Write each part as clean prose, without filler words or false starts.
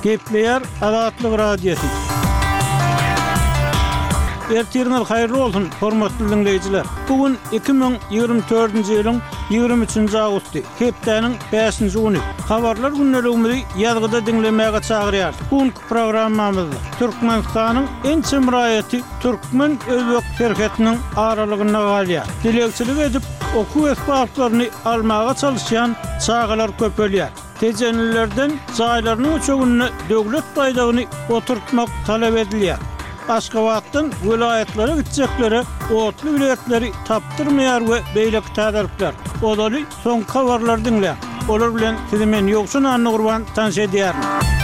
Gepleyer Azatlyk Radiosu. Ertiriniz hayırlı olsun, hormatly dinleyijiler. Bugün 2024-nji ýylyň 23-nji awgusty, hepdeniň 5-nji güni. Habarlar günneligimizi ýazgyda dinlemäge çagyrýar. Bugünkü programmamyzda Türkmenistanyň en çymraýaty türkmen özbek serhetiniň aralygyna galýar. Dilekçilik edip okuw esbaplaryny almaga çalışýan çağalar köpelýär. Tejenlilerden jaýlarynyň üçüňini döwlet baýdagyny oturtmak talap edilýär. Aşgabatdan vilayetlere gitjekleri, otlu vilayetleri tapdyrmaýar we beýleki täderlikler. Odaly soň habarlar dinle. Olar bilen sizimen ýoksun anny gurban tanşy edýär.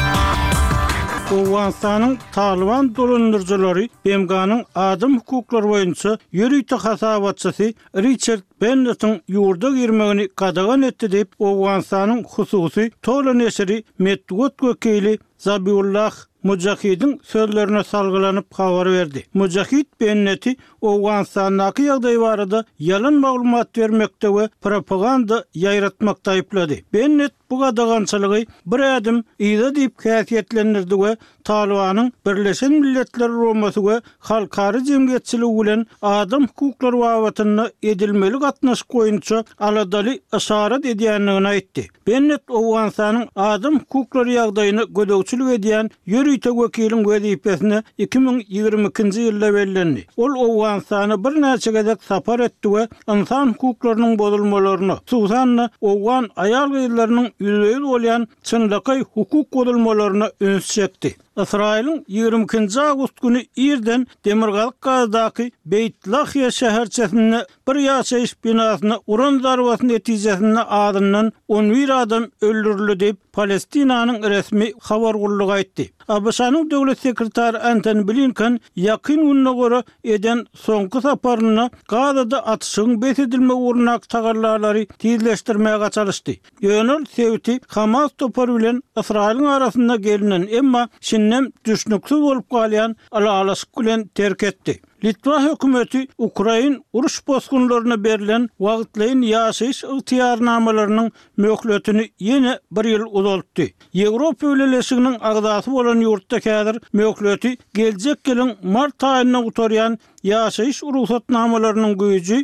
Owganstanyň Taliban dolandyrjylary BMG'nyň adam hukuklary boýunça ýürüýte hasabatçysy Richard Bennett'in ýurda girmegini gadagan etdi diýip Owganstanyň hususy tola neşri Medwet wekili Zabiullah Mujahidin sözlerine salgılanyp habar verdi. Mujahid Bennetti Owganstanyň ýagdaýy barada yalan maglumat vermekde we propaganda ýaýratmakda aýplady. Bennett bu gadagançylygy bir adım ýa diýip häsiýetlendirdi we Talibanyň Birleşen Milletler Romasy we halkary jemgyýetçiligi bilen adam hukuklary babatyna edilmeli gatnaşyk boýunça aladaly işaret edýändigini aýtdy. Bennett Owganstanyň adam hukuklary ýagdaýyny gödökçilik edýän ýürüýte wekiliň wezipesine 2022-nji ýylda bellendi. Ol Owganstany bir näçe gezek sapar etdi we insan hukuklarynyň bozulmalaryny, suwsanly Owgan aýal gyzlarynyň ýüzüňde bolýan çynlyky hukuk bozulmalaryny öňe çekdi. İsrail'in 22. Ağustos günü İrden Demirgalyk gazdaky Beit Lahya şäherçesinde bir ýaşaýyş binasyna uran zarbasyny netijesinde adından 11 adam öldürildi diýip Palestinanyň resmi habar gurulugy aýtdy. ABŞ'nyň döwlet sekretary Antony Blinken ýakyn gününe göre eden soňky saparyna Gazada atyşyň besedilme urnak tagarlarlary tizleşdirmäge çalışdy. Ýönel sebäbi Hamas topary bilen Israil'in arasynda gelinen emma şinnem düşnüksiz bolup galýan alalaşyk bilen terk etdi. Litwa hökümeti Ukraina uruş bosgunlaryna berilen wagtlaýyn ýaşaýyş ygtyýarnamalarynyň möhletini ýene bir ýyl uzaltdy. Ýewropa Birleşiginiň agdasy bolan ýurtda häzir möhleti geljek ýylyň mart aýyna gutarýan ýaşaýyş ruhsatnamalarynyň güýji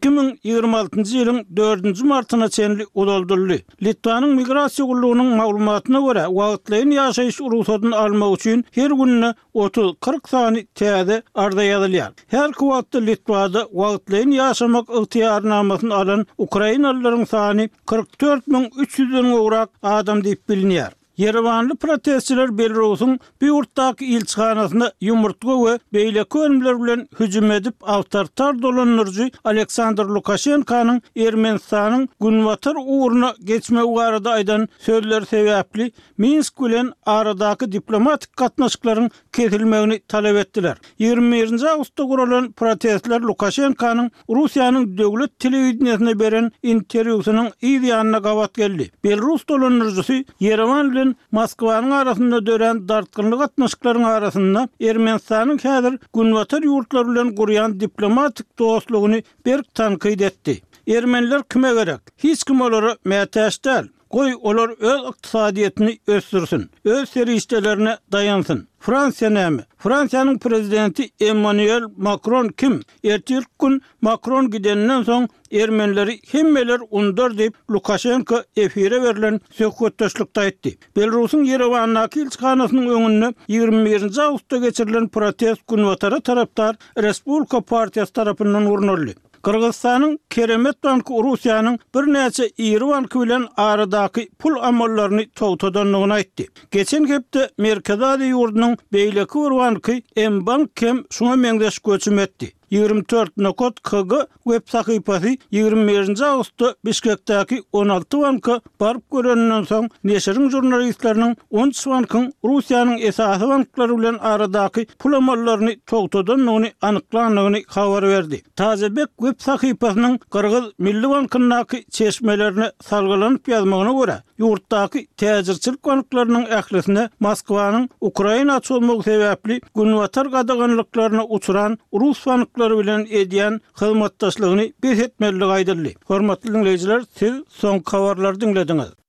2026-njy ýylyň 4-nji martyna çenli uzaldyrdy. Litvanyň migrasiýa gullugynyň maglumatyna görä, wagtlaýyn ýaşaýyş ruhsatyny almak üçin her gününe 30-40 sany täze arda ýazylýar. Her wagtda Litvada wagtlaýyn ýaşamak ygtyýarnamasyny alan Ukrainalylaryň sany 44.300-den gowrak adam diýip bilinýär. Yerevanly protestçiler Belarusyň bir ýurtdaky ilçihanasyna ýumurtga we beýleki önümler bilen hüjüm edip awtoritar dolanyrjy Aleksandr Lukashenkanyň Ermenistanyň günwatar uğruna geçme barada aýdan sözler sebäpli Minsk bilen aradaky diplomatik gatnaşyklaryň kesilmegini talap etdiler. 21-nji awgustda guralan protestler Lukashenkanyň Russiýanyň döwlet telewizionyna beren interwýusynyň ýa-ýanyna gawat geldi. Belarus dolanyrjysy Yerevan bilen Moskwanyň arasynda dören dartgynlyk gatnaşyklaryň arasynda Ermenistanyň häzir günwatar ýurtlar bilen gurýan diplomatik dostlugyny berk tanqid etdi. Ermeniler kime gerek? Hiç kim olary mätäş däl. Goý olar öz ykdysadyetini ösdürsin, öz serişdelerine dayansın. Fransiýa näme? Fransiýanyň prezidenti Emmanuel Macron kim? Ertirk gün Macron gidenden soň ermenileri hemmeler undar diýip Lukashenko efire berilen söhbetdeşlikde aýtdy. Belarusyň Yerewanyň ilçihanasynyň öňünde 21-nji awgustda geçirilen protest günwatary tarapdar Respublika Partiýasy tarapyndan urunuldy. Kırgızstanyň Keremet banky Russiýanyň bir näçe iri banky bilen aradaky pul amallaryny togtadanlygyny aýtdy. Geçen hepde Merkezi Aziýa ýurdunyň beýleki bir banky M-bank hem şuna meňdeş göçüm etdi. 24 Nokot KG web sahypasy 21-nji awgustda Bişkekdäki 16 banka baryp görenden soň neşriň jurnalistleriniň 10 bankyň Russiýanyň esasy banklary bilen aradaky pul amallaryny togtadanlygyny anyklandygyny habar berdi. Tazebek web sahypasynyň Kırgız Milli Bankynyň çeşmelerini salgylanyp ýazmagyna görä, ýurtdaky täzirçilik banklarynyň ählisine Moskwanyň Ukraina açylmagy sebäpli günwatar gadaganlyklaryna uçuran Rus banklary bilen edýän hyzmatdaşlygyny besetmeligi aýdyldy. Hormatly dinleýijiler, siz soň habarlary dinlediňiz.